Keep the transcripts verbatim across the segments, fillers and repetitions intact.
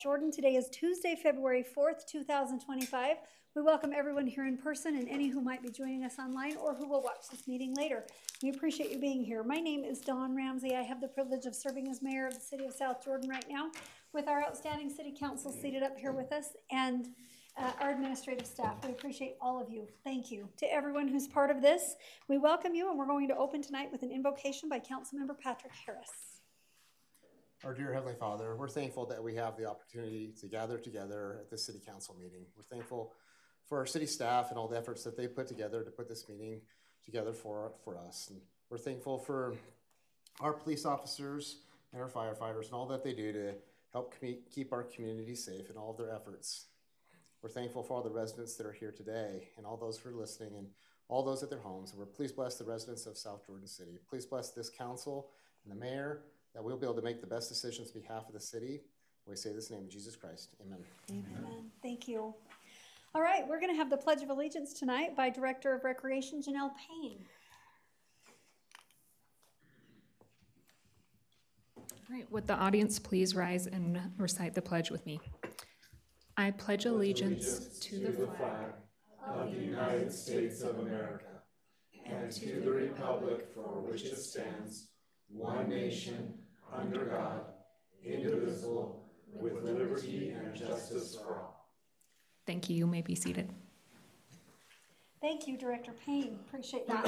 Jordan. Today is Tuesday, February fourth, two thousand twenty-five. We welcome everyone here in person and any who might be joining us online or who will watch this meeting later. We appreciate you being here. My name is Dawn Ramsey. I have the privilege of serving as mayor of the city of South Jordan right now with our outstanding city council seated up here with us and uh, our administrative staff. We appreciate all of you. Thank you. To everyone who's part of this, we welcome you, and we're going to open tonight with an invocation by Councilmember Patrick Harris. Our dear Heavenly Father, we're thankful that we have the opportunity to gather together at this city council meeting. We're thankful for our city staff and all the efforts that they put together to put this meeting together for, for us. And we're thankful for our police officers and our firefighters and all that they do to help keep our community safe in all of their efforts. We're thankful for all the residents that are here today and all those who are listening and all those at their homes. And we're please bless the residents of South Jordan City. Please bless this council and the mayor, that we'll be able to make the best decisions on behalf of the city. We say this in the name of Jesus Christ. Amen. Amen. Thank you. All right, we're going to have the Pledge of Allegiance tonight by Director of Recreation, Janelle Payne. All right, would the audience please rise and recite the pledge with me? I pledge allegiance to the flag of the United States of America and to the republic for which it stands, one nation, under God, indivisible, with liberty and justice for all. Thank you. You may be seated. Thank you, Director Payne. Appreciate that.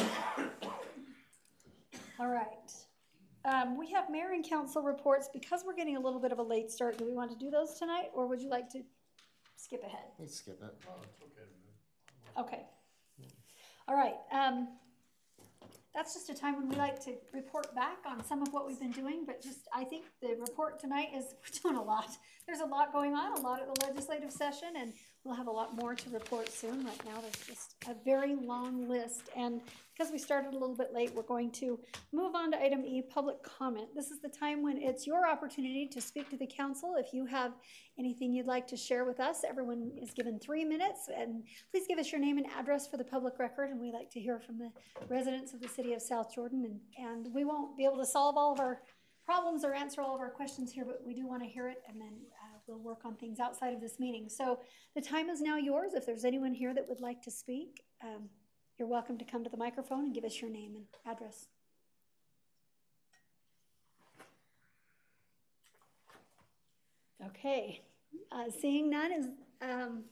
All right. Um, we have mayor and council reports. Because we're getting a little bit of a late start, do we want to do those tonight, or would you like to skip ahead? Let's skip it. Oh, it's okay. Okay. All right. Um, That's just a time when we like to report back on some of what we've been doing, but just, I think the report tonight is we're doing a lot. There's a lot going on, a lot at the legislative session, and we'll have a lot more to report soon. Right now, there's just a very long list, and because we started a little bit late, we're going to move on to item E, public comment. This is the time when it's your opportunity to speak to the council. If you have anything you'd like to share with us, everyone is given three minutes, and please give us your name and address for the public record, and we like to hear from the residents of the city of South Jordan, and, and we won't be able to solve all of our problems or answer all of our questions here, but we do want to hear it, and then uh, we'll work on things outside of this meeting. So the time is now yours. If there's anyone here that would like to speak, um, you're welcome to come to the microphone and give us your name and address. Okay, uh, seeing none is, um,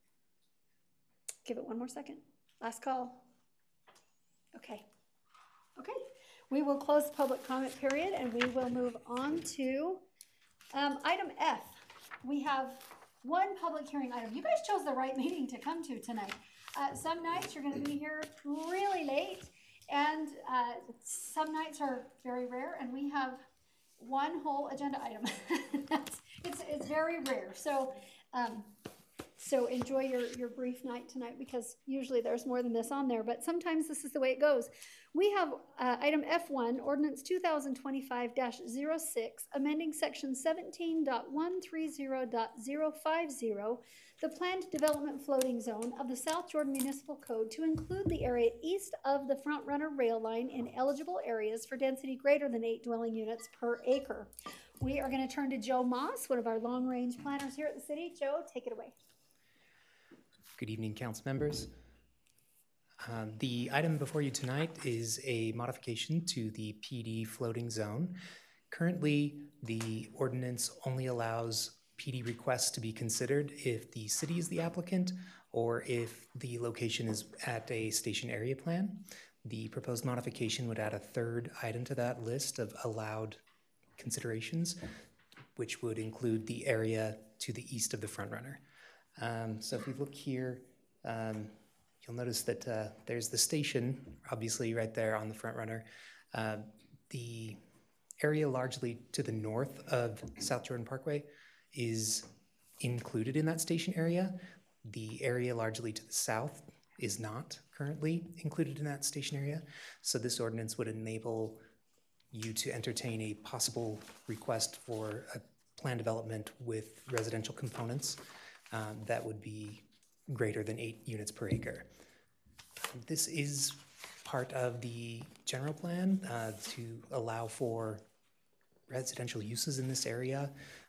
give it one more second. Last call. Okay. Okay, we will close the public comment period and we will move on to um, item F. We have one public hearing item. You guys chose the right meeting to come to tonight. Uh, some nights you're going to be here really late, and uh, some nights are very rare, and we have one whole agenda item. That's, it's, it's very rare. So, um, so enjoy your, your brief night tonight, because usually there's more than this on there, but sometimes this is the way it goes. We have uh, item F one, ordinance two thousand twenty-five dash zero six, amending section seventeen point one thirty point zero five zero, the planned development floating zone of the South Jordan Municipal Code to include the area east of the front runner rail line in eligible areas for density greater than eight dwelling units per acre. We are going to turn to Joe Moss, one of our long-range planners here at the city. Joe, take it away. Good evening, council members. Um, the item before you tonight is a modification to the P D floating zone. Currently, the ordinance only allows P D requests to be considered if the city is the applicant or if the location is at a station area plan. The proposed modification would add a third item to that list of allowed considerations, which would include the area to the east of the front runner. Um, so if we look here, um, you'll notice that uh, there's the station, obviously right there on the front runner. Uh, the area largely to the north of South Jordan Parkway is included in that station area. The area largely to the south is not currently included in that station area. So this ordinance would enable you to entertain a possible request for a plan development with residential components um, that would be greater than eight units per acre. This is part of the general plan uh, to allow for residential uses in this area.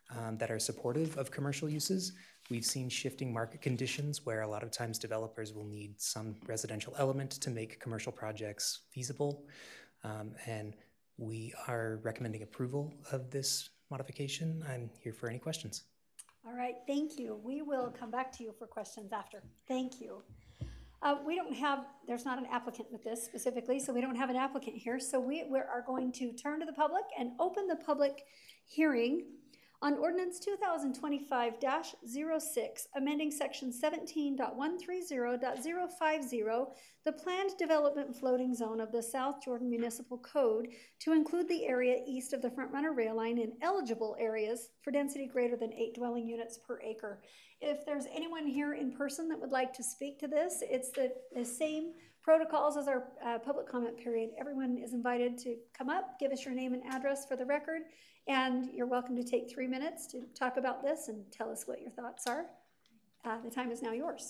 um, that are supportive of commercial uses. We've seen shifting market conditions where a lot of times developers will need some residential element to make commercial projects feasible. Um, and we are recommending approval of this modification. I'm here for any questions. All right, thank you. We will come back to you for questions after. Thank you. Uh, we don't have, there's not an applicant with this specifically, so we don't have an applicant here. So we, we are going to turn to the public and open the public hearing on ordinance two thousand twenty-five dash zero six, amending section seventeen point one three zero point zero five zero, the planned development floating zone of the South Jordan Municipal Code to include the area east of the front runner rail line in eligible areas for density greater than eight dwelling units per acre. If there's anyone here in person that would like to speak to this, it's the, the same protocols as our uh, public comment period. Everyone is invited to come up, give us your name and address for the record, and you're welcome to take three minutes to talk about this and tell us what your thoughts are. Uh, the time is now yours.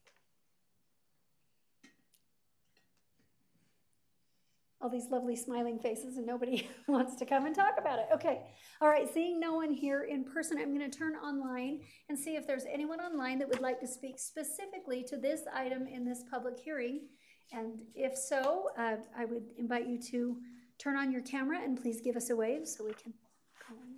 All these lovely smiling faces and nobody wants to come and talk about it. Okay, all right, seeing no one here in person, I'm gonna turn online and see if there's anyone online that would like to speak specifically to this item in this public hearing. And if so, uh, I would invite you to turn on your camera and please give us a wave so we can call on you.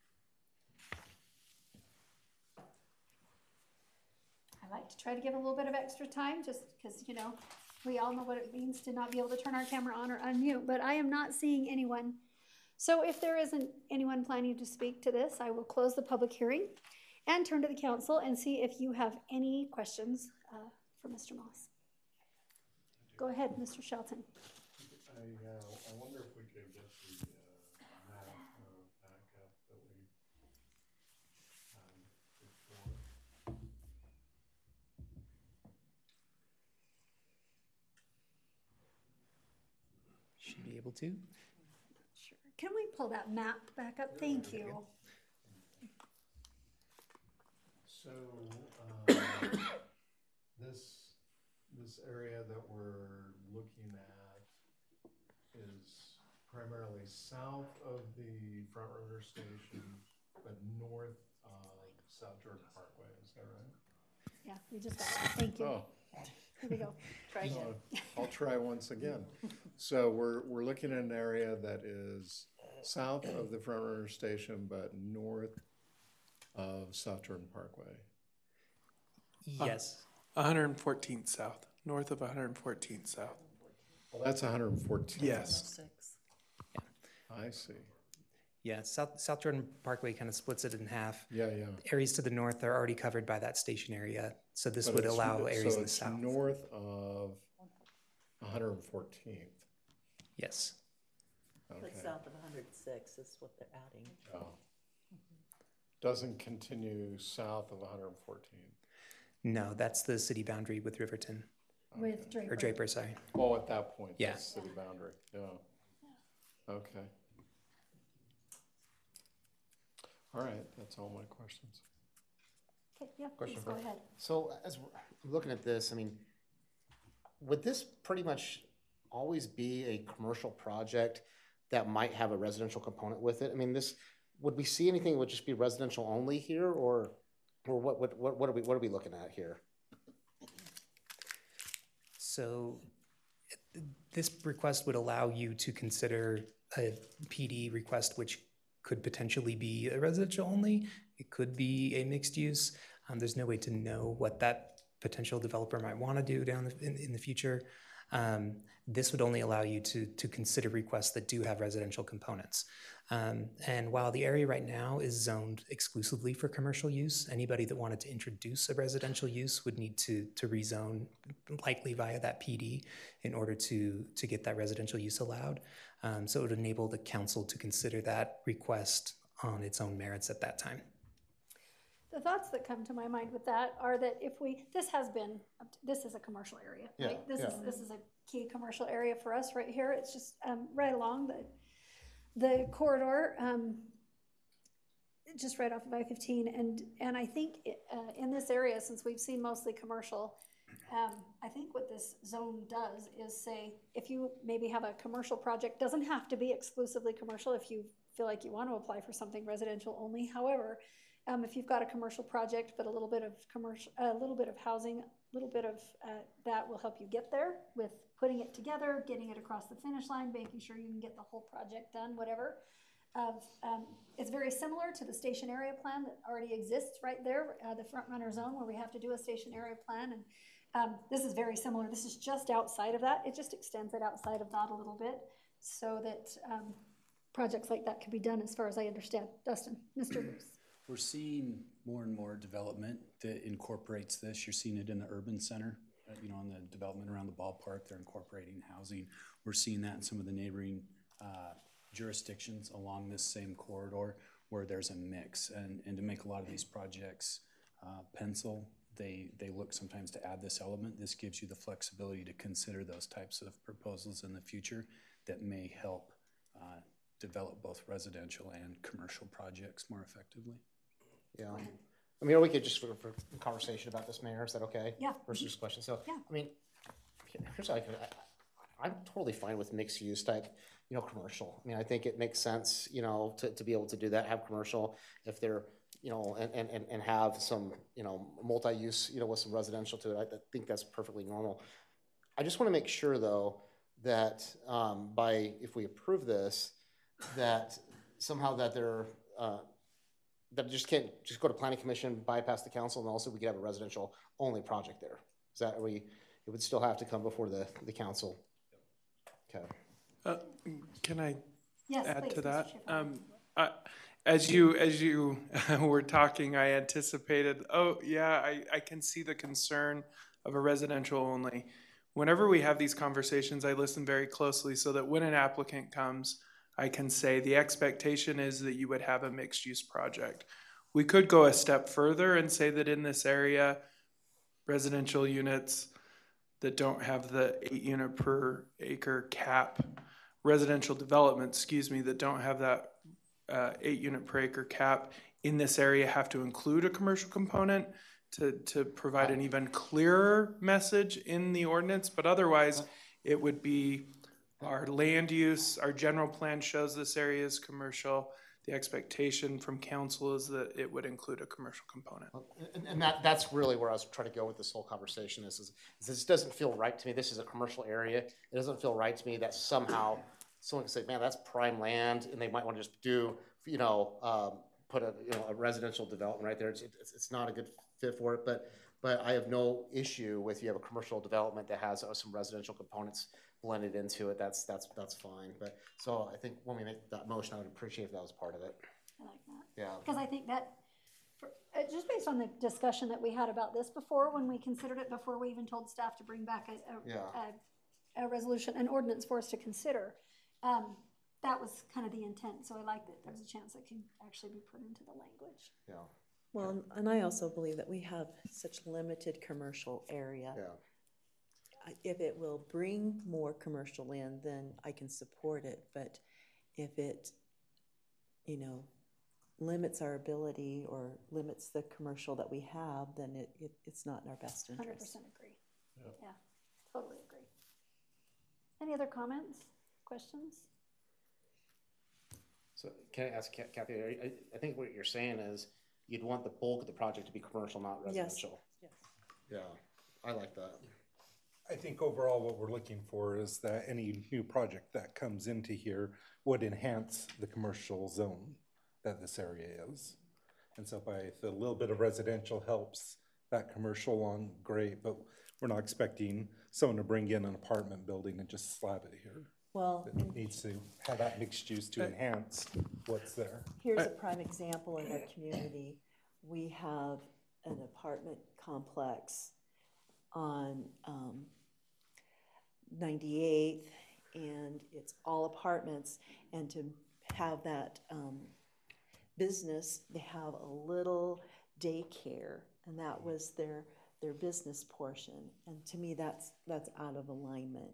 I like to try to give a little bit of extra time just because, you know, we all know what it means to not be able to turn our camera on or unmute, but I am not seeing anyone. So if there isn't anyone planning to speak to this, I will close the public hearing and turn to the council and see if you have any questions uh, for Mister Moss. Go ahead, Mister Shelton. I, uh, I wonder if we could get the uh, map uh, back up that we um, before. Should be able to. Sure. Can we pull that map back up? Thank you. So um, this this area that we're looking at is primarily south of the Front Runner Station, but north of South Jordan Parkway. Is that right? Yeah, we just got it. Thank you. Oh. Here we go. Try again. Uh, I'll try once again. So we're we're looking at an area that is south of the Front Runner Station, but north of South Jordan Parkway. Yes. one hundred fourteenth South, north of one hundred fourteenth South. Well, that's one hundred fourteen. Yes. I see. Yeah, South, South Jordan Parkway kind of splits it in half. Yeah, yeah. Areas to the north are already covered by that station area, so this But would it's- allow areas so in the it's south. north of one hundred fourteenth. Yes. Okay. But south of one hundred six is what they're adding. Oh. Doesn't continue south of one hundred fourteenth. No, that's the city boundary with Riverton, With Draper. or Draper, sorry. Oh, at that point, Yeah. that's city boundary. Yeah. Okay. All right, that's all my questions. Okay, yeah, Question please go for- ahead. So as we're looking at this, I mean, would this pretty much always be a commercial project that might have a residential component with it? I mean, this, would we see anything that would just be residential only here, or, or what, what, what what are we, what are we looking at here? So this request would allow you to consider a P D request, which could potentially be a residential only. It could be a mixed use. Um, there's no way to know what that potential developer might want to do down the, in, in the future. Um, this would only allow you to, to consider requests that do have residential components. Um, and while the area right now is zoned exclusively for commercial use, anybody that wanted to introduce a residential use would need to, to rezone, likely via that P D, in order to, to get that residential use allowed. Um, so it would enable the council to consider that request on its own merits at that time. The thoughts that come to my mind with that are that if we, this has been, this is a commercial area, Yeah, right? This yeah. is, this is a key commercial area for us right here. It's just um, right along the, the corridor, um, just right off of I fifteen. And, and I think it, uh, in this area, since we've seen mostly commercial, um, I think what this zone does is say, if you maybe have a commercial project, doesn't have to be exclusively commercial. If you feel like you want to apply for something residential only. However, um, if you've got a commercial project, but a little bit of commercial, a little bit of housing, a little bit of uh, that will help you get there with putting it together, getting it across the finish line, making sure you can get the whole project done, whatever. Of, um, it's very similar to the station area plan that already exists right there, uh, the front runner zone where we have to do a station area plan. And um, this is very similar. This is just outside of that. It just extends it outside of that a little bit so that um, projects like that can be done as far as I understand. Dustin, Mister Bruce. We're seeing more and more development that incorporates this. You're seeing it in the urban center, uh, you know, on the development around the ballpark, they're incorporating housing. We're seeing that in some of the neighboring uh, jurisdictions along this same corridor where there's a mix. And, and to make a lot of these projects uh, pencil, they, they look sometimes to add this element. This gives you the flexibility to consider those types of proposals in the future that may help uh, develop both residential and commercial projects more effectively. Yeah. I mean, or we could just for, for a conversation about this, Mayor. Is that okay? Yeah. Versus just a question. So, Yeah. I mean, here's how I could, I, I'm totally fine with mixed use type, you know, commercial. I mean, I think it makes sense, you know, to, to be able to do that, have commercial if they're, you know, and, and, and have some, you know, multi-use, you know, with some residential to it. I, I think that's perfectly normal. I just want to make sure though, that um, by, if we approve this, that somehow that they're, uh, that just can't just go to planning commission, bypass the council, and also we could have a residential only project there. Is that we, it would still have to come before the, the council. Okay. Uh, can I Yes, add please, to Mister that? Schaefer. Um, I, as you as you were talking, I anticipated, oh yeah, I, I can see the concern of a residential only. Whenever we have these conversations, I listen very closely so that when an applicant comes, I can say the expectation is that you would have a mixed use project. We could go a step further and say that in this area, residential units that don't have the eight unit per acre cap, residential development, excuse me, that don't have that uh, eight unit per acre cap in this area have to include a commercial component to, to provide an even clearer message in the ordinance. But otherwise, it would be our land use, our general plan shows this area is commercial. The expectation from council is that it would include a commercial component. And, and that, that's really where I was trying to go with this whole conversation is, is, is this doesn't feel right to me. This is a commercial area. It doesn't feel right to me that somehow someone can say, man, that's prime land, and they might want to just do, you know, um, put a, you know, a residential development right there. It's, it's, it's not a good fit for it, but, but I have no issue with you have a commercial development that has uh, some residential components blended into it. That's, that's, that's fine. But so I think when we make that motion, I would appreciate if that was part of it. I like that. Yeah. Because I think that, for, uh, just based on the discussion that we had about this before, when we considered it before we even told staff to bring back a, a, Yeah. a, a resolution, an ordinance for us to consider, um, that was kind of the intent. So I like that there's a chance that can actually be put into the language. Yeah. Well, and- and I also believe that we have such limited commercial area. Yeah. I- If it will bring more commercial in, then I can support it. But if it, you know, limits our ability or limits the commercial that we have, then it, it it's not in our best one hundred interest. percent agree. Yeah. yeah, totally agree. Any other comments, questions? So can I ask Kathy, I, I think what you're saying is you'd want the bulk of the project to be commercial, not residential. Yes. Yeah, I like that. I think overall what we're looking for is that any new project that comes into here would enhance the commercial zone that this area is. And so by the little bit of residential helps that commercial along, great, but we're not expecting someone to bring in an apartment building and just slab it here. Well, It needs to have that mixed use to enhance what's there. here's a prime example in our community. We have an apartment complex on um, ninety-eighth, and it's all apartments. And to have that um, business, they have a little daycare, and that was their their business portion. And to me, that's that's out of alignment.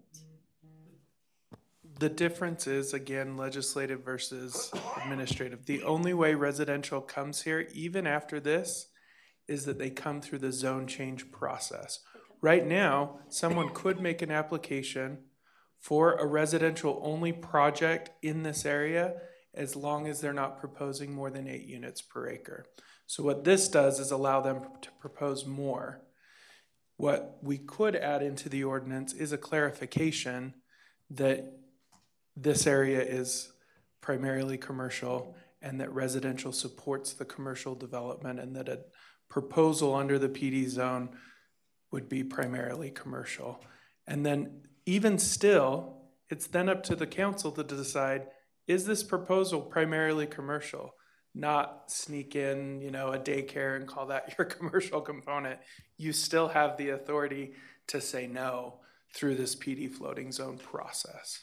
The difference is, again, legislative versus administrative. The only way residential comes here, even after this, is that they come through the zone change process. Right now, someone could make an application for a residential only project in this area as long as they're not proposing more than eight units per acre. So what this does is allow them to propose more. What we could add into the ordinance is a clarification that this area is primarily commercial and that residential supports the commercial development, and that a proposal under the P D zone would be primarily commercial. And then even still, it's then up to the council to decide, is this proposal primarily commercial? Not sneak in, you know, a daycare and call that your commercial component. You still have the authority to say no through this P D floating zone process.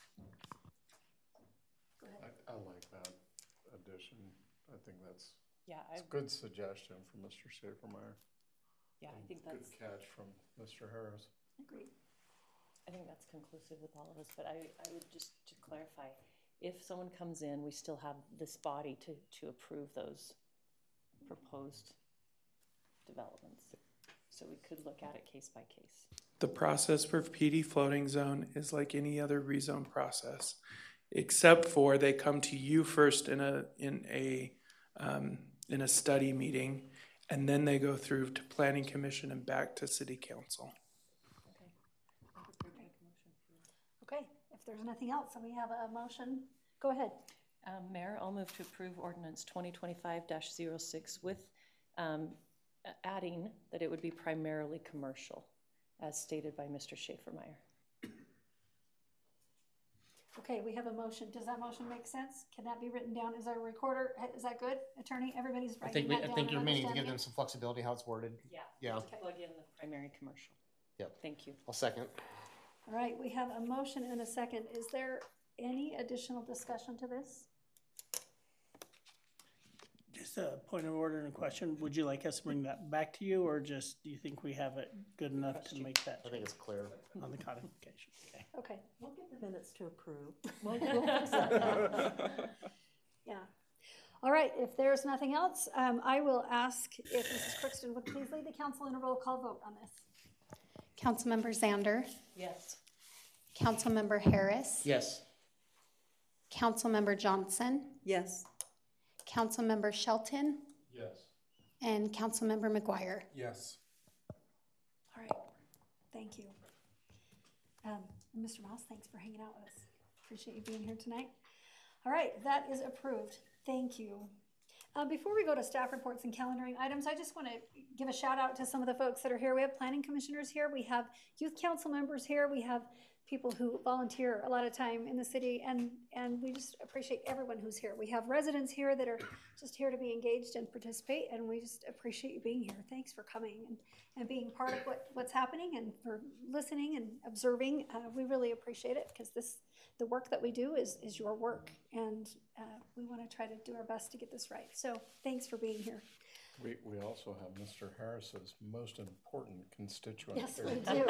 I, I like that addition. I think that's Yeah, a I, good suggestion from Mister Schaefermeyer. yeah, I think Good that's, catch from Mister Harris. Agreed. I think that's conclusive with all of us, but I, I would just to clarify, if someone comes in, we still have this body to, to approve those proposed developments. So we could look at it case by case. The process for P D floating zone is like any other rezone process, except for they come to you first in a in a um, in a study meeting, and then they go through to planning commission and back to city council. Okay, if there's nothing else, then we have a motion. Go ahead. Um, Mayor, I'll move to approve ordinance twenty twenty-five dash zero six with um, adding that it would be primarily commercial, as stated by Mister Schaefermeyer. Okay, we have a motion. Does that motion make sense? Can that be written down? Is our recorder, is that good, attorney? Everybody's I writing think, we- that I down think and you're meaning to give understanding them it? some flexibility how it's worded. Yeah. Yeah. Plug in the primary commercial. Yep. Thank you. I'll second. All right, we have a motion and a second. Is there any additional discussion to this? Just a point of order and a question. Would you like us to bring that back to you, or just do you think we have it good enough to make that I think it's clear. on the codification? Okay. Okay. We'll get the minutes to approve. We'll- we'll fix that. Yeah. All right, if there's nothing else, um, I will ask if Missus Crookston would please lead the council in a roll call vote on this. Councilmember Zander, Yes. Councilmember Harris, Yes. Councilmember Johnson, Yes. Councilmember Shelton, Yes. and Councilmember McGuire. Yes. All right, thank you. Um, Mister Moss, thanks for hanging out with us. Appreciate you being here tonight. All right, that is approved. Thank you. Uh, before we go to staff reports and calendaring items, I just want to give a shout out to some of the folks that are here. We have planning commissioners here. We have youth council members here. We have people who volunteer a lot of time in the city, and, and we just appreciate everyone who's here. We have residents here that are just here to be engaged and participate, and we just appreciate you being here. Thanks for coming and, and being part of what, what's happening, and for listening and observing. Uh, we really appreciate it, because this the work that we do is, is your work, and uh, we want to try to do our best to get this right. So thanks for being here. We, we also have Mister Harris's most important constituent Yes, here. we do.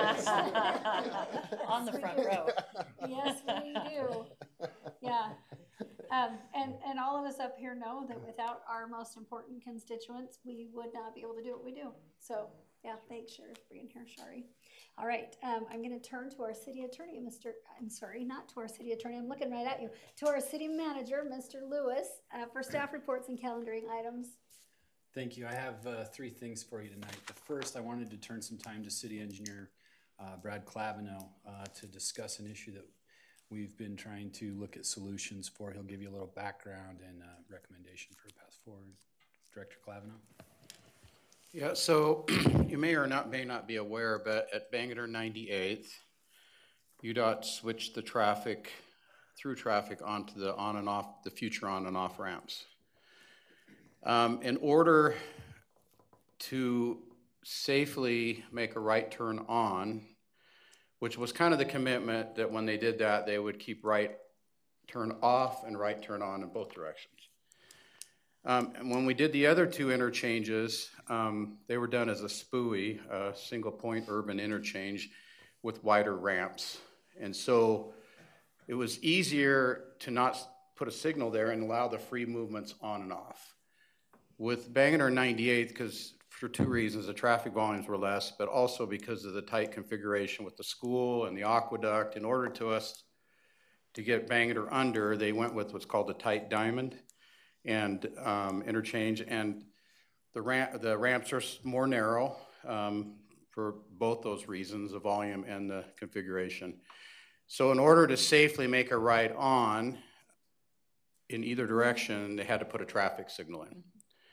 On the Yes, we front do. row. Yes, we do. Yeah. Um, and, and all of us up here know that without our most important constituents, we would not be able to do what we do. So, yeah, thanks, Sheriff, for being here, Shari. All right, um, I'm going to turn to our city attorney, Mister I'm sorry, not to our city attorney, I'm looking right at you, to our city manager, Mister Lewis, uh, for staff reports and calendaring items. Thank you. I have uh, three things for you tonight. The first, I wanted to turn some time to City Engineer uh, Brad Clavino uh, to discuss an issue that we've been trying to look at solutions for. He'll give you a little background and uh, recommendation for a path forward. Director Clavino. Yeah, so you may or not may not be aware, but at Bangerter ninety-eighth, U DOT switched the traffic, through traffic onto the on and off, the future on and off ramps. Um, in order to safely make a right turn on, which was kind of the commitment that when they did that, they would keep right turn off and right turn on in both directions. Um, and when we did the other two interchanges, um, they were done as a S P U I, a single point urban interchange with wider ramps. And so it was easier to not put a signal there and allow the free movements on and off. With Bangerter ninety-eighth, because for two reasons, the traffic volumes were less, but also because of the tight configuration with the school and the aqueduct, in order to us to get Bangor under, they went with what's called a tight diamond and um, interchange, and the ramp, the ramps are more narrow um, for both those reasons, the volume and the configuration. So in order to safely make a right on in either direction, they had to put a traffic signal in.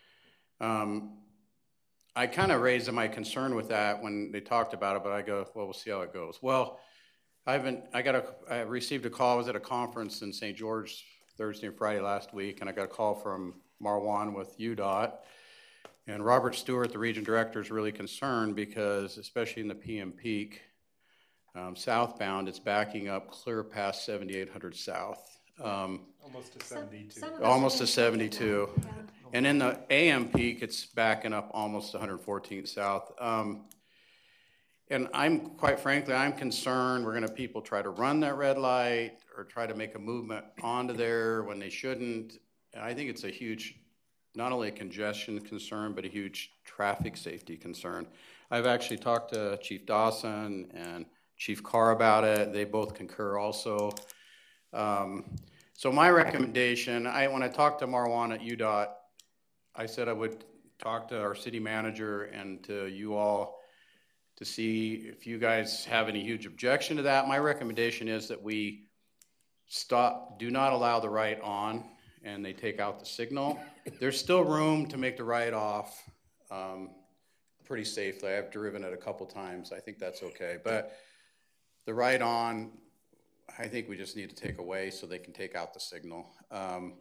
Um, I kind of raised my concern with that when they talked about it, but I go, well, we'll see how it goes. Well, I've been, I got a, I received a call. I was at a conference in Saint George Thursday and Friday last week, and I got a call from Marwan with U DOT. And Robert Stewart, the region director, is really concerned because, especially in the P M peak, um, southbound, it's backing up clear past seventy-eight hundred south. Um, Almost to seventy-two. Some of us almost are to in seventy-two. Yeah. And in the A M peak, it's backing up almost one hundred fourteen south. Um, and I'm, quite frankly, I'm concerned we're gonna have people try to run that red light or try to make a movement onto there when they shouldn't. And I think it's a huge, not only a congestion concern, but a huge traffic safety concern. I've actually talked to Chief Dawson and Chief Carr about it. They both concur also. Um, so my recommendation, I when I talked to Marwan at U DOT, I said I would talk to our city manager and to you all to see if you guys have any huge objection to that. My recommendation is that we stop, do not allow the right on, and they take out the signal. There's still room to make the right off um, pretty safely. I've driven it a couple times. I think that's okay. But the right on, I think we just need to take away so they can take out the signal. Um,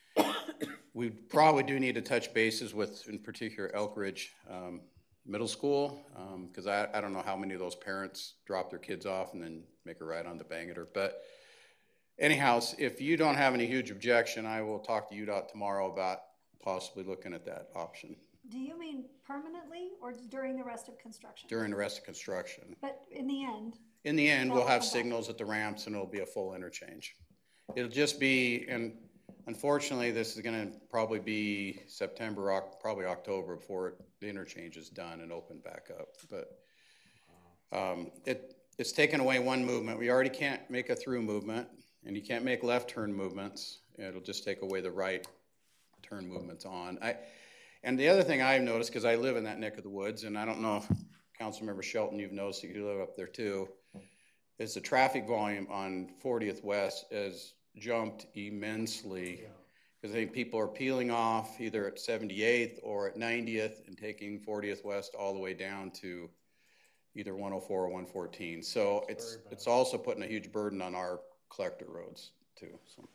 we probably do need to touch bases with, in particular, Elk Ridge um, Middle School, because um, I, I don't know how many of those parents drop their kids off and then make a ride on the Bangor. But anyhow, if you don't have any huge objection, I will talk to U DOT tomorrow about possibly looking at that option. Do you mean permanently or during the rest of construction? During the rest of construction. But in the end? In the end, we'll That'll have come back. signals at the ramps and it'll be a full interchange. It'll just be, and unfortunately, this is gonna probably be September, Oc- probably October before it, the interchange is done and opened back up. But um, it it's taken away one movement. We already can't make a through movement, and you can't make left turn movements. It'll just take away the right turn movements on. I and the other thing I've noticed, because I live in that neck of the woods, and I don't know if Councilmember Shelton, you've noticed that you live up there too, is the traffic volume on fortieth West has jumped immensely. Because I think people are peeling off either at seventy-eighth or at ninetieth and taking fortieth West all the way down to either one oh four or one fourteen. So it's it's also putting a huge burden on our collector roads too. So.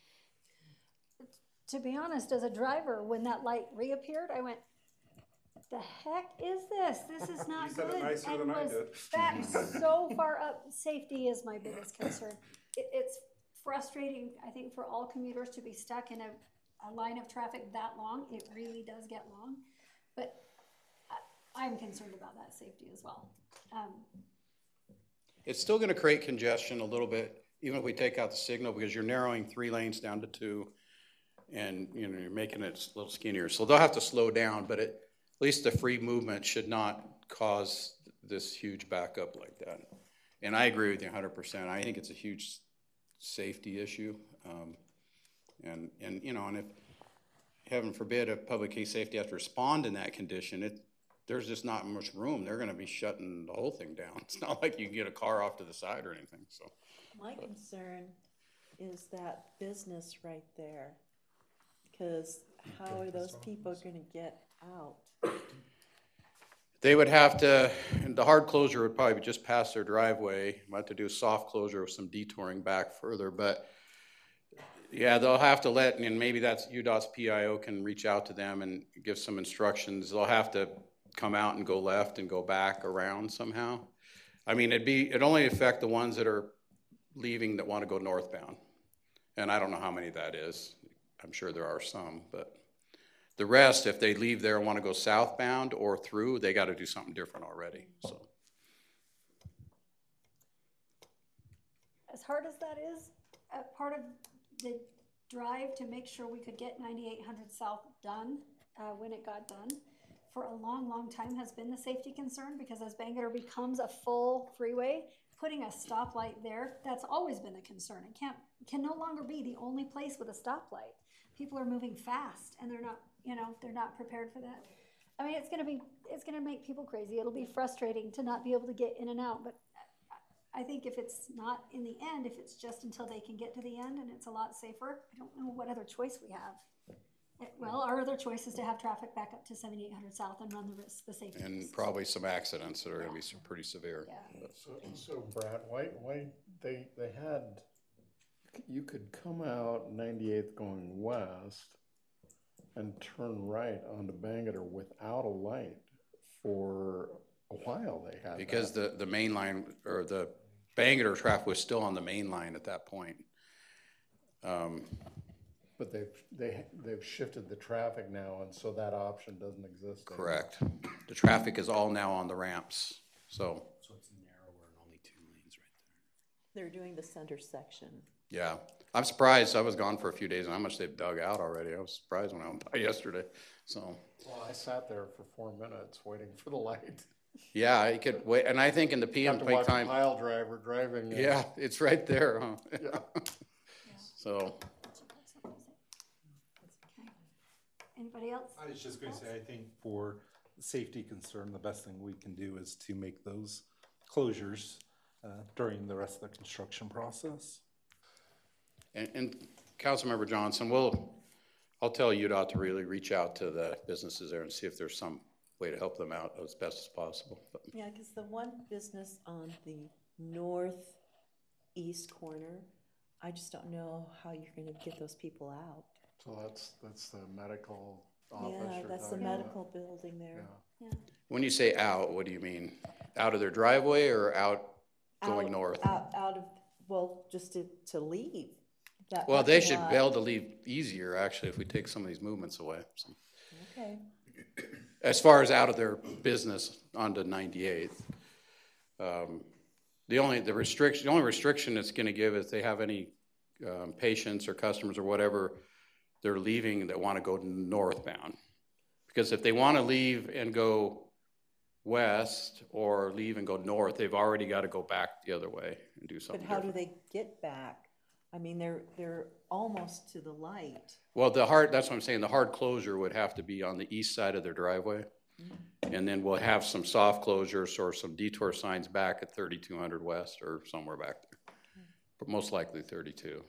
To be honest, as a driver, when that light reappeared, I went, the heck is this? This is not You said good. it nicer And than I was did. back so far up. Safety is my biggest concern. It, it's frustrating, I think, for all commuters to be stuck in a, a line of traffic that long. It really does get long. But I, I'm concerned about that safety as well. Um, It's still going to create congestion a little bit, even if we take out the signal, because you're narrowing three lanes down to two, and you know you're making it a little skinnier. So they'll have to slow down, but it, at least the free movement should not cause this huge backup like that. And I agree with you one hundred percent. I think it's a huge safety issue, um, and and you know, and if heaven forbid a public case safety has to respond in that condition, it there's just not much room. They're going to be shutting the whole thing down. It's not like you can get a car off to the side or anything. So My concern is that business right there, because how are those people gonna get out? they would have to, and the hard closure would probably be just past their driveway. Might have to do a soft closure with some detouring back further, but yeah, they'll have to let, and maybe that's U DOT's P I O can reach out to them and give some instructions. They'll have to come out and go left and go back around somehow. I mean, it'd be, it'd only affect the ones that are leaving that want to go northbound. And I don't know how many that is. I'm sure there are some, but the rest, if they leave there and want to go southbound or through, they got to do something different already, so. As hard as that is, uh, part of the drive to make sure we could get ninety-eight hundred South done uh, when it got done for a long, long time has been the safety concern, because as Bangor becomes a full freeway, putting a stoplight there, that's always been a concern. It can't, can no longer be the only place with a stoplight. People are moving fast and they're not, you know, they're not prepared for that. I mean, it's gonna be, it's gonna make people crazy. It'll be frustrating to not be able to get in and out, but I think if it's not in the end, if it's just until they can get to the end and it's a lot safer, I don't know what other choice we have. It- Well, our other choice is to have traffic back up to seventy-eight hundred south and run the risk, the safety And risk. probably some accidents that are gonna be some pretty severe. Yeah. So, so Brad, why, why, they, they had, you could come out ninety-eighth going west and turn right onto Bangor without a light for a while they had Because that. the, the main line, or the Bangor traffic was still on the main line at that point. Um, But they've, they, they've shifted the traffic now, and so that option doesn't exist anymore. Correct. The traffic is all now on the ramps, so, So it's narrower and only two lanes right there. They're doing the center section. yeah. I'm surprised, I was gone for a few days and how much they've dug out already. I was surprised when I went by yesterday, so. Well, I sat there for four minutes waiting for the light. Yeah, I could wait, and I think in the P M Have to peak watch a time, pile driver driving. uh, yeah, it's right there, huh? Yeah. So, Okay. Anybody else? I was just gonna say, I think for safety concern, the best thing we can do is to make those closures uh, during the rest of the construction process. and, and Councilmember Johnson, we'll, I'll tell U DOT to really reach out to the businesses there and see if there's some way to help them out as best as possible. But Yeah, because the one business on the northeast corner, I just don't know how you're gonna get those people out. So that's, that's the medical office. Yeah, you're that's the talking about. medical building there. Yeah. Yeah. when you say out, what do you mean? Out of their driveway or out going Out- north? Out, out of, well, just to, to leave. that Well, they parking should lot. be able to leave easier, actually, if we take some of these movements away. So, Okay, as far as out of their business onto ninety-eighth, um, the only, the restriction, the only restriction it's gonna give is they have any, um, patients or customers or whatever, they're leaving that wanna go northbound. Because if they wanna leave and go west or leave and go north, they've already gotta go back the other way and do but something how do different. they get back? I mean, they're, they're almost to the light. Well, the hard, that's what I'm saying, the hard closure would have to be on the east side of their driveway. And then we'll have some soft closures or some detour signs back at thirty-two hundred west or somewhere back there. But most likely thirty-two.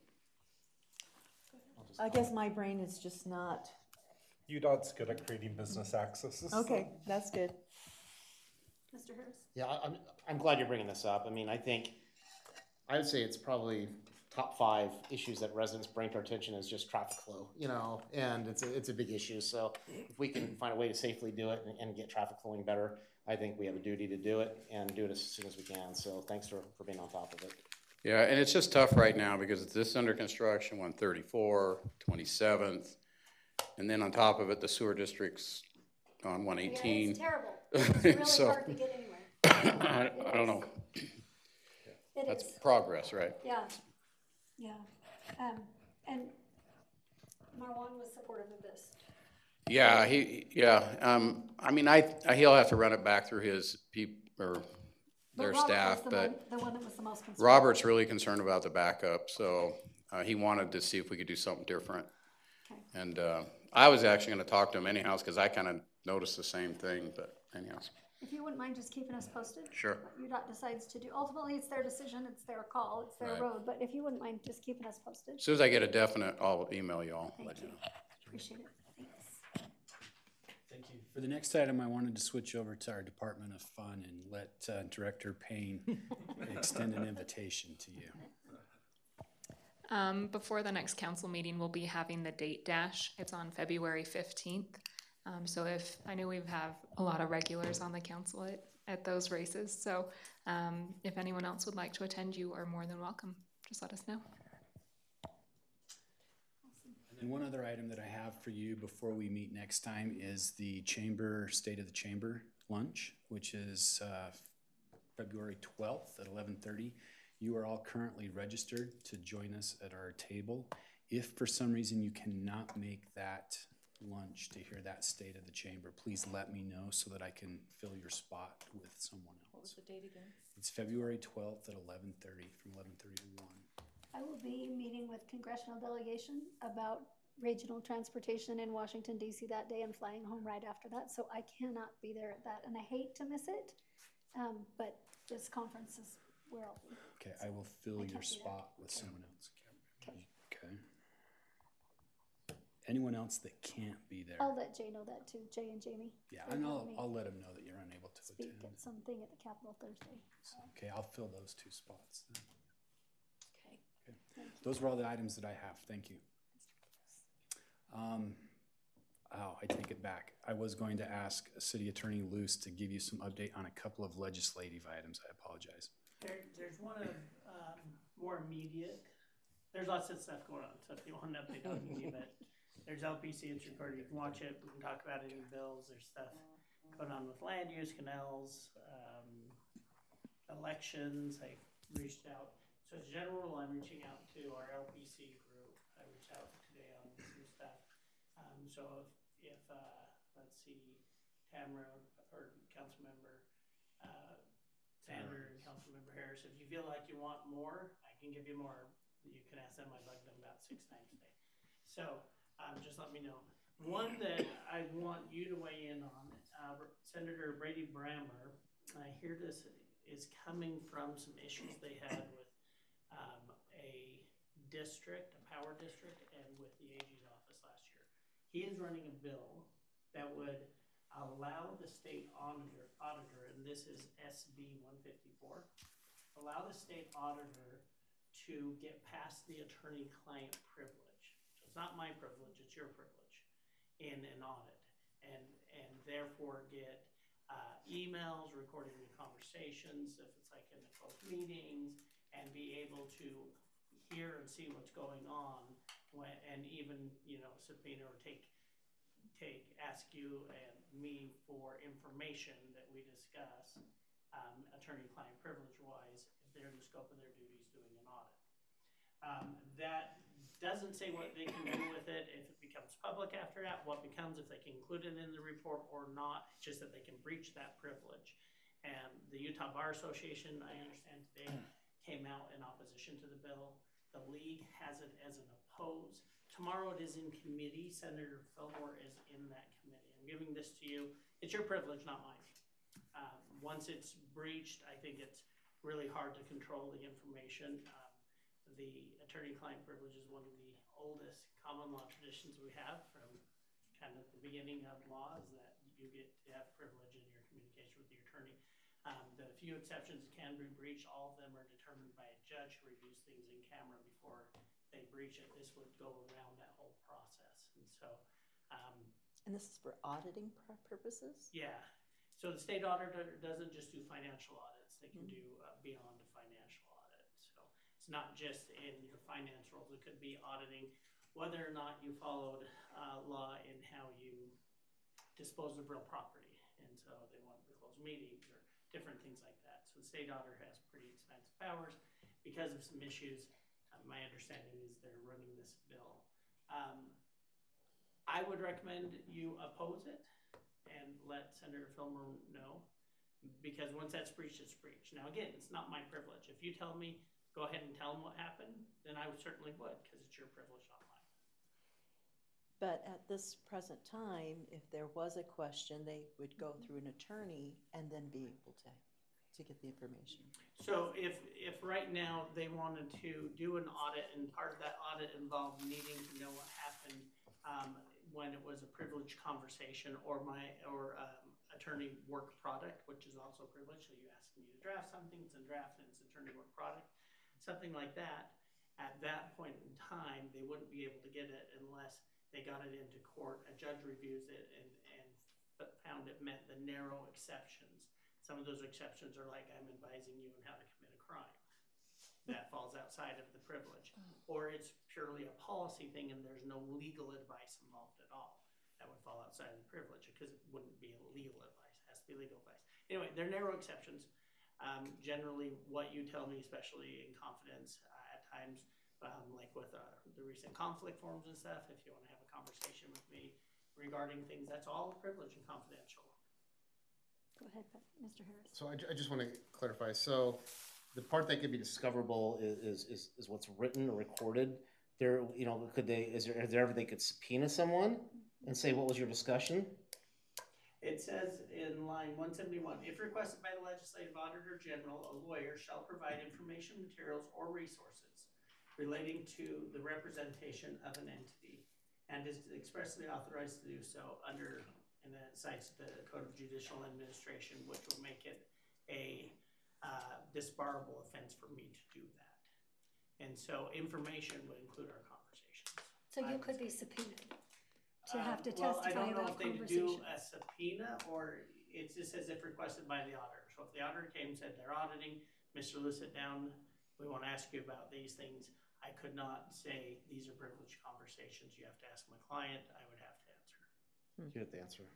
I guess my brain is just not, U DOT's good at creating business accesses. okay, that's good. Mister Harris? Yeah, I- I'm, I'm glad you're bringing this up. I mean, I think, I would say it's probably top five issues that residents bring to our attention is just traffic flow, you know, and it's a, it's a big issue. So if we can find a way to safely do it and, and get traffic flowing better, I think we have a duty to do it and do it as soon as we can. So thanks for, for being on top of it. Yeah, and it's just tough right now because it's this under construction, one thirty-four, twenty-seventh. And then on top of it, the sewer district's on one eighteen. Yeah, it's terrible. It's really So- hard to get anywhere. I, I don't know. It That's is. progress, right? Yeah, yeah. Um, and Marwan was supportive of this. Yeah, he, yeah, um, I mean, I, he'll have to run it back through his peop, or But their Robert was staff, the but one- The one that was the most concerned. Robert's really concerned about the backup, so, uh, he wanted to see if we could do something different. Okay. And, uh, I was actually gonna talk to him anyhow, cause I kinda noticed the same thing, but anyhow. If you wouldn't mind just keeping us posted? Sure. What U DOT decides to do. Ultimately, it's their decision, it's their call, it's their Right. road, but if you wouldn't mind just keeping us posted, As soon as I get a definite, I'll email y'all. thank let you you. know. Appreciate it. Thanks. Thank you. For the next item, I wanted to switch over to our Department of Fun and let uh, Director Payne extend an invitation to you. Um, before the next council meeting, we'll be having the date dash. It's on February fifteenth. Um, so if, I know we have a lot of regulars on the council at, at those races. So, um, if anyone else would like to attend, you are more than welcome. Just let us know. And then one other item that I have for you before we meet next time is the Chamber, State of the Chamber lunch, which is uh, February twelfth at eleven thirty. You are all currently registered to join us at our table. If for some reason you cannot make that lunch to hear that state of the chamber, please let me know so that I can fill your spot with someone What was else. the date again? It's February twelfth at eleven thirty, from eleven thirty to one. I will be meeting with congressional delegation about regional transportation in Washington D C that day and flying home right after that, so I cannot be there at that, and I hate to miss it. Um, but this conference is where I'll be. Okay, I will fill I your can't be there. spot with someone else. Okay. Okay. Anyone else that can't be there? I'll let Jay know that too, Jay and Jamie. Yeah, They and helped I'll, me I'll let them know that you're unable to speak attend. at something at the Capitol Thursday. So, okay, I'll fill those two spots then. Okay. Okay. Thank you. Those were all the items that I have. Thank you. Um, oh, I take it back. I was going to ask City Attorney Luce to give you some update on a couple of legislative items. I apologize. There, there's one of, um, more immediate, there's lots of stuff going on, so if you want an update on any of it, there's L P C, it's recorded, you can watch it, we can talk about any bills, there's stuff going on with land use, canals, um, elections, I reached out. So as a general rule, I'm reaching out to our L P C group, I reached out today on some stuff. Um, so if, if, uh, let's see, Tamara or Councilmember, uh, Sander and Councilmember Harris, if you feel like you want more, I can give you more. You can ask them, I bugged them about six times today. So, um, just let me know. One that I want you to weigh in on, uh, Senator Brady Brammer, I hear this is coming from some issues they had with, um, a district, a power district, and with the A G's office last year. He is running a bill that would allow the state auditor, auditor, and this is S B one fifty-four, allow the state auditor to get past the attorney-client privilege. So it's not my privilege, it's your privilege in an audit. And, and therefore get uh, emails, recording the conversations, if it's like in the closed meetings, and be able to hear and see what's going on when, and even, you know, subpoena or take take, ask you and me for information that we discuss, um, attorney-client privilege-wise, if they're in the scope of their duties doing an audit. Um, that doesn't say what they can do with it if it becomes public after that, what becomes if they can include it in the report or not, it's just that they can breach that privilege. And the Utah Bar Association, I understand today, came out in opposition to the bill. The league has it as an oppose. Tomorrow it is in committee. Senator Fillmore is in that committee. I'm giving this to you. It's your privilege, not mine. Um, once it's breached, I think it's really hard to control the information. Um, the attorney-client privilege is one of the oldest common law traditions we have from kind of the beginning of law, is that you get to have privilege in your communication with your attorney. Um, the few exceptions can be breached, all of them are determined by a judge who reviews things in camera before they breach it. This would go around that whole process. And so, um, And this is for auditing pur- purposes? yeah. So the state auditor doesn't just do financial audits. They can Mm-hmm. do uh, beyond a financial audit. So it's not just in your finance roles. It could be auditing whether or not you followed uh, law in how you dispose of real property. And so they want to close meetings or different things like that. So the state auditor has pretty expansive powers because of some issues. Uh, my understanding is they're running this bill. Um, I would recommend you oppose it and let Senator Fillmore know, because once that's breached, it's breached. Now, again, it's not my privilege. If you tell me, go ahead and tell them what happened, then I would certainly would, because it's your privilege, not mine. But at this present time, if there was a question, they would go through an attorney and then be able to, to get the information. So if, if right now they wanted to do an audit and part of that audit involved needing to know what happened um, when it was a privileged conversation or my, or um, attorney work product, which is also privileged, so you ask me to draft something, it's a draft and it's attorney work product, something like that, at that point in time, they wouldn't be able to get it unless they got it into court, a judge reviews it and, and found it met the narrow exceptions. Some of those exceptions are like, I'm advising you on how to commit a crime. That falls outside of the privilege. Or it's purely a policy thing and there's no legal advice involved at all. That would fall outside of the privilege because it wouldn't be legal advice, it has to be legal advice. Anyway, they're narrow exceptions. Um, generally, what you tell me, especially in confidence uh, at times, um, like with uh, the recent conflict forms and stuff, if you want to have a conversation with me regarding things, that's all privileged and confidential. Go ahead, Mister Harris. So I, ju- I just want to clarify, so the part that could be discoverable is, is, is, is what's written or recorded. There, you know, could they, is there, is there ever they could subpoena someone and say, what was your discussion? It says in line one seventy-one, if requested by the legislative auditor general, a lawyer shall provide information, materials, or resources relating to the representation of an entity and is expressly authorized to do so under, and then it cites the Code of Judicial Administration, which would make it a uh, disbarable offense for me to do that. And so information would include our conversations. So you I could be would say. subpoenaed to have to Um, well, I testify don't know about if they conversations. do a subpoena or it just says if requested by the auditor. So if the auditor came and said they're auditing, Mister Lewis, sit down, we want to ask you about these things. I could not say these are privileged conversations. You have to ask my client. I would have to answer. You get the answer.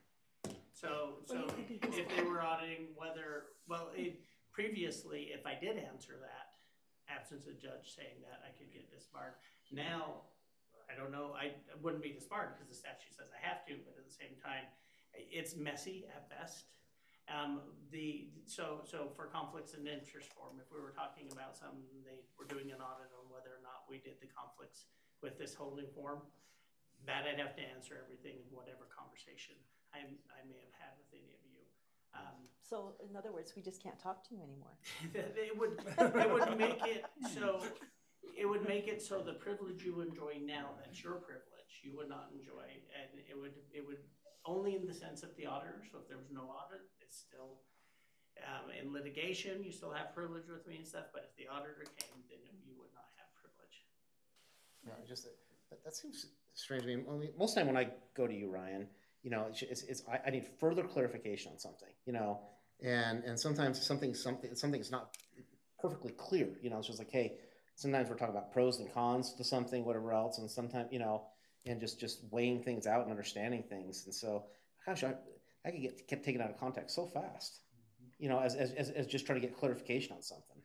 So, so Well, you could be if they were auditing whether, well, it, previously, if I did answer that, absence of judge saying that, I could get disbarred. Now, I don't know, I wouldn't be disbarred because the statute says I have to, but at the same time, it's messy at best. Um, the, so, so for conflicts and interest form, if we were talking about something, they were doing an audit on whether or not we did the conflicts with this holding form, that I'd have to answer everything in whatever conversation I, I may have had with any of you. Um, So in other words, we just can't talk to you anymore. it would, it would make it so, it would make it so the privilege you enjoy now, that's your privilege, you would not enjoy, and it would, it would only in the sense of the auditor. So if there was no audit, it's still um, in litigation, you still have privilege with me and stuff. But if the auditor came, then you would not have privilege. Yeah, just, that, that seems strange to me. I mean, most of the time when I go to you, Ryan, you know, it's, it's, it's I, I need further clarification on something, you know, and, and sometimes something, something, something's not perfectly clear, you know, it's just like, hey, sometimes we're talking about pros and cons to something, whatever else, and sometimes, you know, and just, just weighing things out and understanding things. And so, gosh, I, I could get kept taken out of context so fast, you know, as, as, as, as just trying to get clarification on something.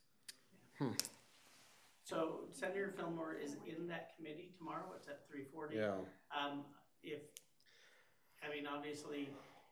Hmm. So Senator Fillmore is in that committee tomorrow. It's at three forty. Yeah. Um, if, I mean, obviously,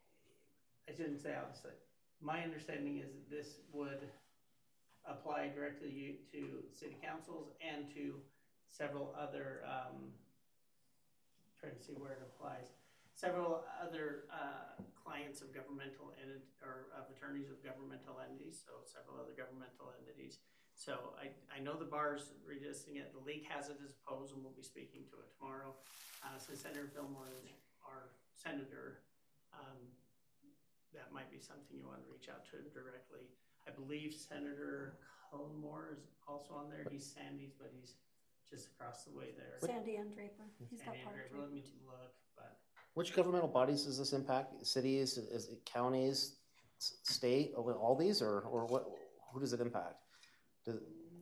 I shouldn't say obviously. My understanding is that this would apply directly to city councils and to several other, um, trying to see where it applies, several other uh, clients of governmental entities, or of attorneys of governmental entities, so several other governmental entities. So I, I know the bar's resisting it. The league has it as opposed, and we'll be speaking to it tomorrow. Uh, so Senator Fillmore is our senator. Um, that might be something you want to reach out to him directly. I believe Senator Cullimore is also on there. He's Sandy's, but he's just across the way there. Sandy and Draper. He's got Sandy and part of Draper. Let Draper. me look, but Which governmental bodies does this impact? Cities, is it counties, s- state, or all these, or, or what, who does it impact? Does,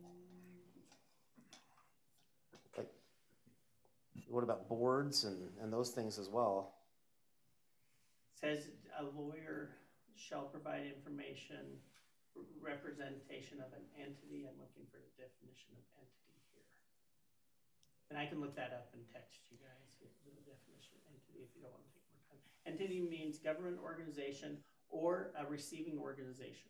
like, what about boards and, and those things as well? says a lawyer shall provide information, representation of an entity. I'm looking for the definition of entity here. And I can look that up and text you guys, the definition of entity, if you don't want to take more time. Entity means government organization or a receiving organization.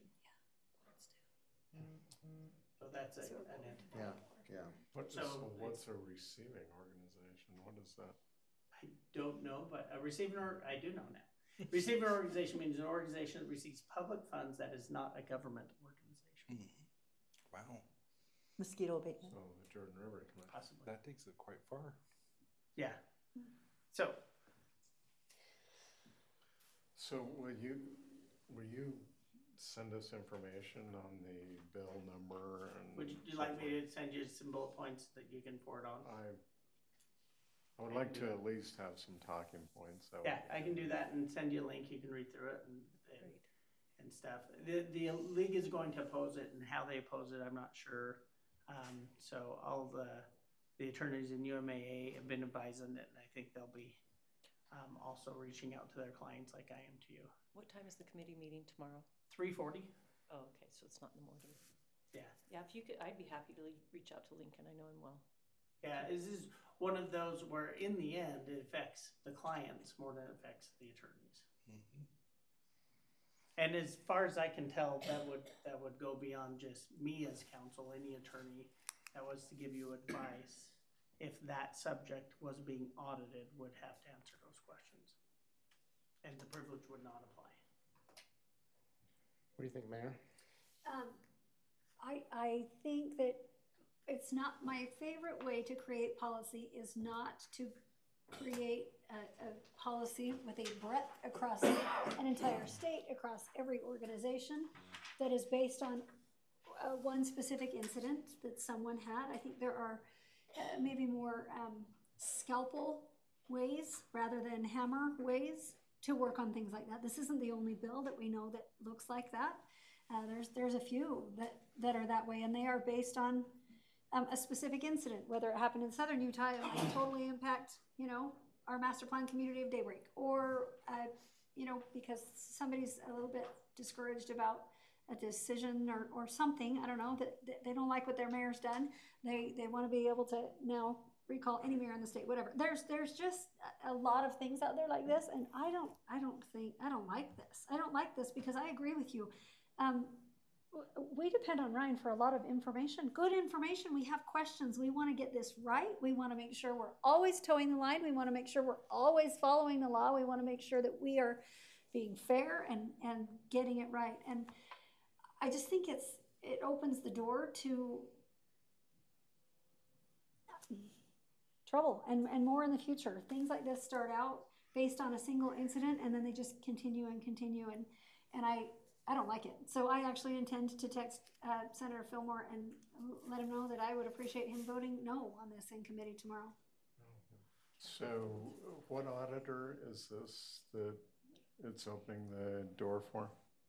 So that's a, an entity. Yeah, yeah. What is, So so what's a receiving organization? What is that? I don't know, but a receiving or I do know now. Receiving organization means an organization that receives public funds that is not a government organization. Wow. Mosquito abatement. So the Jordan River Commission. Possibly. That takes it quite far. Yeah. So So will you, will you send us information on the bill number and? would you so like me forth? to send you some bullet points that you can forward on? I, I would like to at least have some talking points. That would Yeah, be I can do that and send you a link. You can read through it and, and, and stuff. The, the league is going to oppose it, and how they oppose it, I'm not sure. Um, so all the, the attorneys in U M A A have been advising it, and I think they'll be um, also reaching out to their clients like I am to you. What time is the committee meeting tomorrow? three forty? Oh, okay, so it's not in the morning. Yeah. Yeah, if you could, I'd be happy to le- reach out to Lincoln. I know him well. Yeah, this is one of those where in the end, it affects the clients more than it affects the attorneys. Mm-hmm. And as far as I can tell, that would, that would go beyond just me as counsel, any attorney that was to give you advice. If that subject was being audited, would have to answer those questions. And the privilege would not apply. What do you think, Mayor? Um, I, I think that it's not, my favorite way to create policy is not to create a, a policy with a breadth across an entire state, across every organization, that is based on uh, one specific incident that someone had. I think there are uh, maybe more um, scalpel ways rather than hammer ways to work on things like that. This isn't the only bill that we know that looks like that. Uh, there's there's a few that, that are that way, and they are based on um, a specific incident, whether it happened in southern Utah, it might totally impact, you know, our master plan community of Daybreak, or, uh, you know, because somebody's a little bit discouraged about a decision or, or something, I don't know, that, that they don't like what their mayor's done. They, they want to be able to now recall any mayor in the state, whatever. There's, there's just a lot of things out there like this. And I don't, I don't think, I don't like this. I don't like this because I agree with you. Um, we depend on Ryan for a lot of information, good information. We have questions. We want to get this right. We want to make sure we're always towing the line. We want to make sure we're always following the law. We want to make sure that we are being fair and, and getting it right. And I just think it's, it opens the door to trouble and, and more in the future. Things like this start out based on a single incident and then they just continue and continue. And, and I, I don't like it. So I actually intend to text uh, Senator Fillmore and let him know that I would appreciate him voting no on this in committee tomorrow. So what auditor is this that it's opening the door for?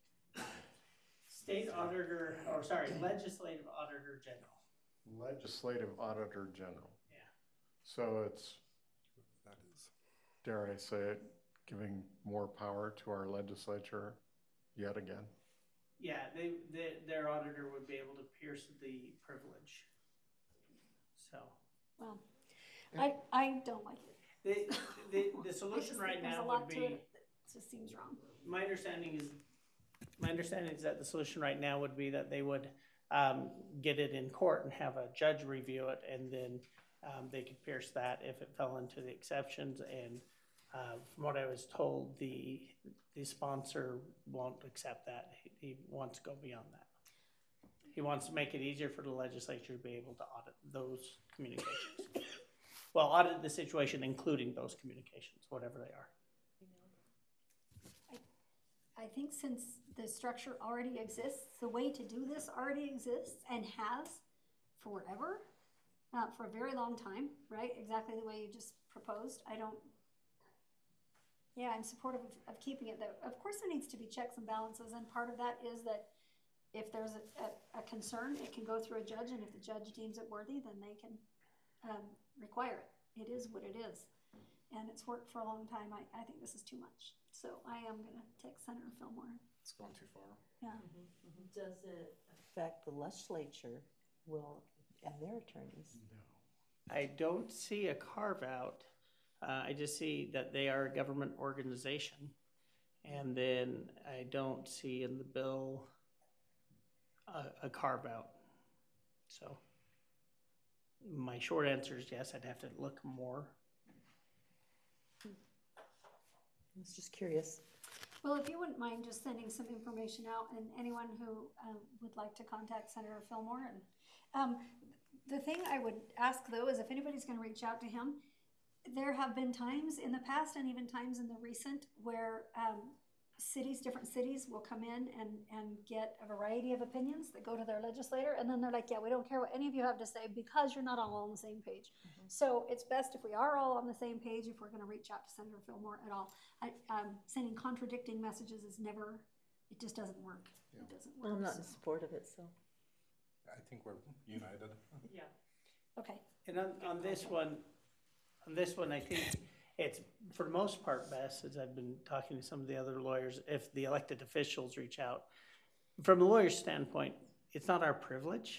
State Auditor, or sorry, Legislative Auditor General. Legislative Auditor General. Yeah. So it's, That is. dare I say it, giving more power to our legislature yet again. Yeah, they, they, their auditor would be able to pierce the privilege. So. Well, I, I don't like it. The, the, the solution right There's a now lot would to be, it that just seems wrong. my understanding is, my understanding is that the solution right now would be that they would um, get it in court and have a judge review it, and then um, they could pierce that if it fell into the exceptions. And uh, from what I was told, the the sponsor won't accept that. He, he wants to go beyond that. He wants to make it easier for the legislature to be able to audit those communications. Well, audit the situation, including those communications, whatever they are. I think since the structure already exists, the way to do this already exists and has forever, uh, for a very long time, right? Exactly the way you just proposed. I don't, yeah, I'm supportive of, of keeping it there. Of course, there needs to be checks and balances, and part of that is that if there's a, a, a concern, it can go through a judge, and if the judge deems it worthy, then they can um, require it. It is what it is. And it's worked for a long time. I, I think this is too much. So I am going to text Senator Fillmore. It's going too far. Yeah. Mm-hmm, mm-hmm. Does it affect the legislature, will, and their attorneys? No. I don't see a carve out. Uh, I just see that they are a government organization. And then I don't see in the bill a, a carve out. So my short answer is yes, I'd have to look more. I was just curious. Well, if you wouldn't mind just sending some information out, and anyone who um, would like to contact Senator Fillmore. And um, the thing I would ask, though, is if anybody's going to reach out to him, there have been times in the past and even times in the recent where um, cities, different cities will come in and, and get a variety of opinions that go to their legislator, and then they're like, yeah, we don't care what any of you have to say because you're not all on the same page. Mm-hmm. So it's best if we are all on the same page if we're going to reach out to Senator Fillmore at all. I, um, sending contradicting messages is never, it just doesn't work. Yeah. It doesn't work. Well, I'm not so. in support of it, so. I think we're united. Yeah. Okay. And on, on this one, on this one, I think it's, for the most part, best, as I've been talking to some of the other lawyers, if the elected officials reach out. From the lawyer's standpoint, it's not our privilege.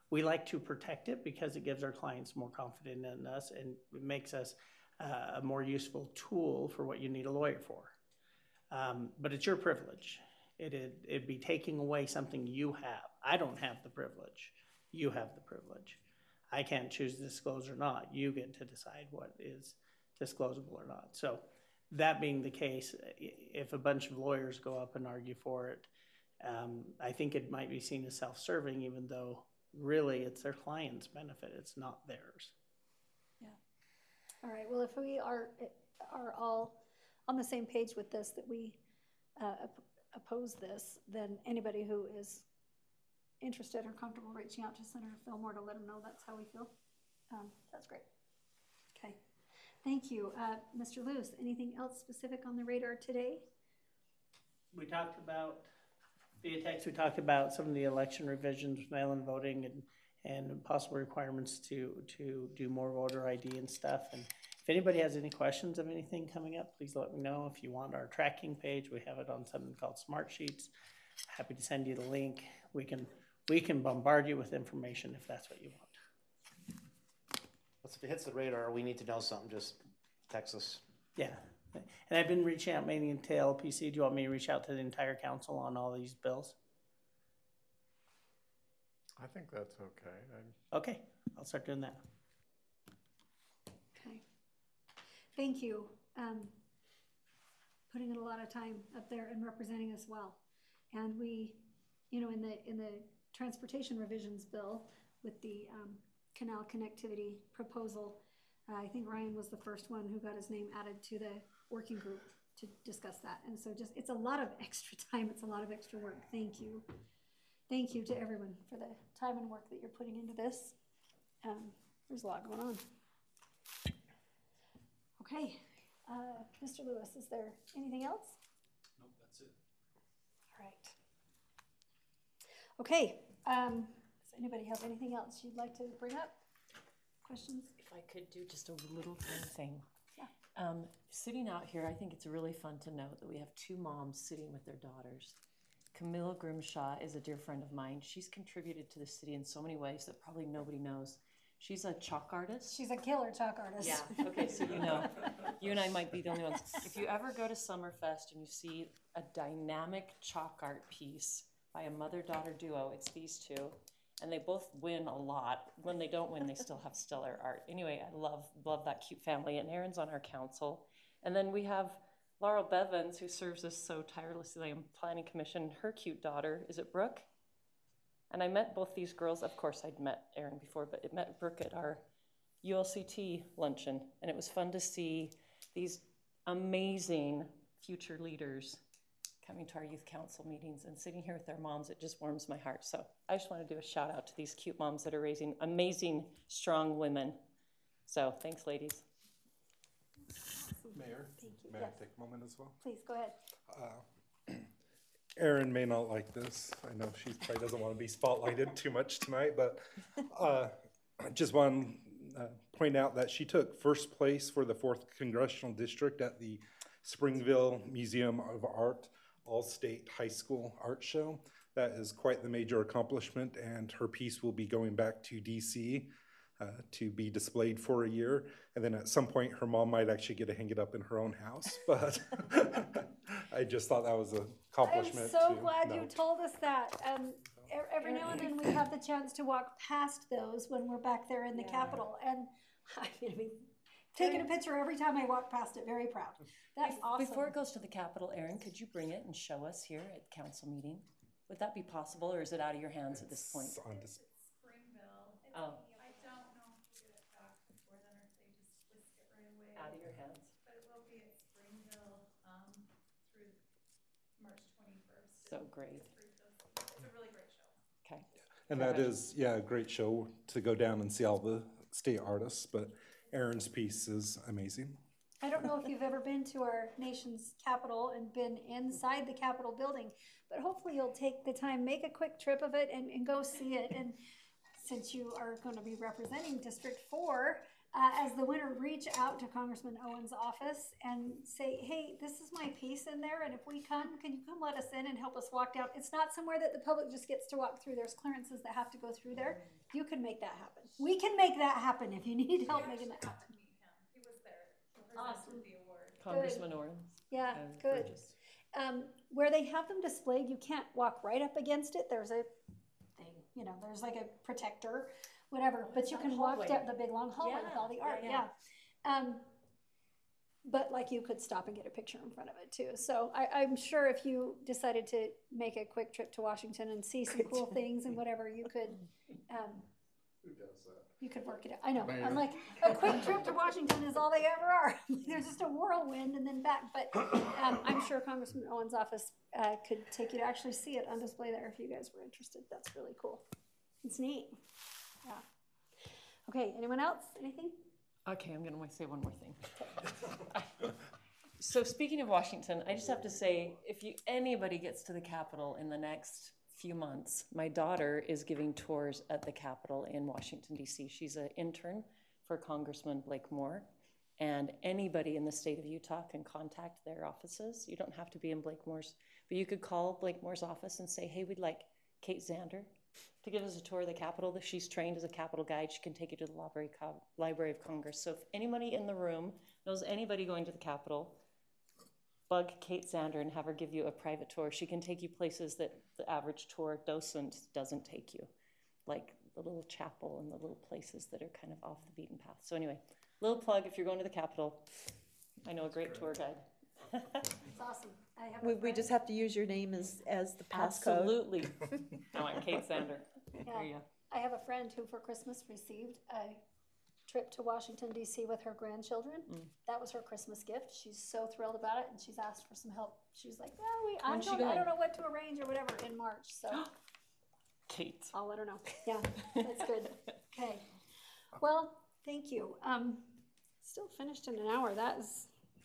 we like to protect it because it gives our clients more confidence in us and it makes us uh, a more useful tool for what you need a lawyer for. Um, but it's your privilege. It'd, it'd be taking away something you have. I don't have the privilege. You have the privilege. I can't choose to disclose or not. You get to decide what is disclosable or not. So that being the case, if a bunch of lawyers go up and argue for it, um, I think it might be seen as self-serving, even though really it's their client's benefit. It's not theirs. Yeah. All right. Well, if we are are all on the same page with this, that we uh, op- oppose this, then anybody who is interested or comfortable reaching out to Senator Fillmore to let him know that's how we feel. Um, that's great. Okay. Thank you. Uh, Mister Lewis, anything else specific on the radar today? We talked about, via text, we talked about some of the election revisions, mail-in voting, and, and possible requirements to, to do more voter I D and stuff. And if anybody has any questions of anything coming up, please let me know. If you want our tracking page, we have it on something called Smart Sheets. Happy to send you the link. We can we can bombard you with information if that's what you want. If it hits the radar, we need to know something, just text us. Yeah. And I've been reaching out mainly to L P C. Do you want me to reach out to the entire council on all these bills? I think that's okay. I... Okay, I'll start doing that. Okay. Thank you. Um, putting in a lot of time up there and representing us well. And we, you know, in the in the transportation revisions bill with the um, canal connectivity proposal, uh, I think Ryan was the first one who got his name added to the working group to discuss that. And so just, it's a lot of extra time. It's a lot of extra work. Thank you. Thank you to everyone for the time and work that you're putting into this. Um, there's a lot going on. Okay. Uh, Mister Lewis, is there anything else? Nope, that's it. All right. Okay. Um, does anybody have anything else you'd like to bring up? Questions? If I could do just a little tiny thing. Yeah. Um, sitting out here, I think it's really fun to note that we have two moms sitting with their daughters. Camilla Grimshaw is a dear friend of mine. She's contributed to the city in so many ways that probably nobody knows. She's a chalk artist. She's a killer chalk artist. Yeah, okay, so you know. You and I might be the only ones. If you ever go to Summerfest and you see a dynamic chalk art piece by a mother-daughter duo, it's these two. And they both win a lot. When they don't win, they still have stellar art. Anyway, I love love that cute family. And Erin's on our council. And then we have Laurel Bevins, who serves us so tirelessly on Planning Commission. Her cute daughter, is it Brooke? And I met both these girls. Of course, I'd met Erin before, but I met Brooke at our U L C T luncheon. And it was fun to see these amazing future leaders coming to our youth council meetings and sitting here with their moms. It just warms my heart. So I just want to do a shout out to these cute moms that are raising amazing, strong women. So thanks, ladies. Mayor, Thank you. may Yes. I take a moment as well? Please go ahead. Uh, Erin may not like this. I know she probably doesn't want to be spotlighted too much tonight, but uh, I just want to uh, point out that she took first place for the fourth Congressional District at the Springville Museum of Art All-State High School Art Show. That is quite the major accomplishment, and her piece will be going back to D C uh, to be displayed for a year. And then at some point, her mom might actually get to hang it up in her own house. But I just thought that was an accomplishment. I'm so to glad you note. told us that. Um, e- every now and then we have the chance to walk past those when we're back there in the Yeah. Capitol. And I mean, taking a picture every time I walk past it, very proud. That's Bef- awesome. Before it goes to the Capitol, Erin, could you bring it and show us here at the council meeting? Would that be possible, or is it out of your hands at this point? It's on dis- Springville. It's, Oh. I don't know if we get it back before then or if they just whisk it right away. Out of your hands. But it will be at Springville, um, through March twenty-first. So great. It's a really great show. Okay. And that is, yeah, a great show to go down and see all the state artists, but Erin's piece is amazing. I don't know if you've ever been to our nation's capital and been inside the Capitol building, but hopefully you'll take the time, make a quick trip of it and, and go see it. And since you are going to be representing District four, uh, as the winner, reach out to Congressman Owen's office and say, hey, this is my piece in there, and if we come, can you come let us in and help us walk down? It's not somewhere that the public just gets to walk through. There's clearances that have to go through there. You can make that happen. We can make that happen if you need help making that happen. He was there. He Awesome. presented the award. Congressman Owens. Yeah, and good. Burgess. Um, where they have them displayed, you can't walk right up against it. There's a thing, you know, there's like a protector, whatever, but you that can walk hallway. down the big long hallway with Yeah, all the yeah, art, yeah. yeah. Um, but like you could stop and get a picture in front of it too. So I, I'm sure if you decided to make a quick trip to Washington and see some cool things and whatever, you could, um, Who does that? you could work it out. I know. Man. I'm like, a quick trip to Washington is all they ever are. There's just a whirlwind and then back. But um, I'm sure Congressman Owen's office uh, could take you to actually see it on display there if you guys were interested. That's really cool. It's neat. Yeah. Okay. Anyone else? Anything? Okay, I'm gonna say one more thing. So speaking of Washington, I just have to say, if you, anybody gets to the Capitol in the next few months, my daughter is giving tours at the Capitol in Washington, D C. She's an intern for Congressman Blake Moore, and anybody in the state of Utah can contact their offices. You don't have to be in Blake Moore's, but you could call Blake Moore's office and say, hey, we'd like Kate Zander to give us a tour of the Capitol. She's trained as a Capitol guide. She can take you to the Library, Library of Congress. So if anybody in the room knows anybody going to the Capitol, bug Kate Zander and have her give you a private tour. She can take you places that the average tour docent doesn't take you, like the little chapel and the little places that are kind of off the beaten path. So anyway, little plug if you're going to the Capitol. I know a great tour guide. It's awesome. I have a We, we friend- just have to use your name as, as the passcode. Absolutely. I want Kate Zander. There you Yeah. go. I have a friend who for Christmas received a trip to Washington, D C with her grandchildren. Mm. That was her Christmas gift. She's so thrilled about it, and she's asked for some help. She's like, well, we, I When's she don't, I going? don't know what to arrange or whatever in March, so Kate. I'll let her know. Yeah, that's good. Okay. Well, thank you. Um, still finished in an hour. That is,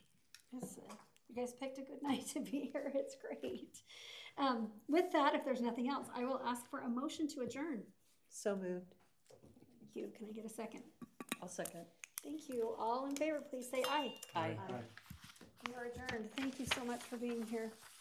is uh, you guys picked a good night to be here. It's great. Um, with that, if there's nothing else, I will ask for a motion to adjourn. So moved. Thank you. Can I get a second? I'll second. Thank you. All in favor, please say aye. Aye. We are adjourned. Thank you so much for being here.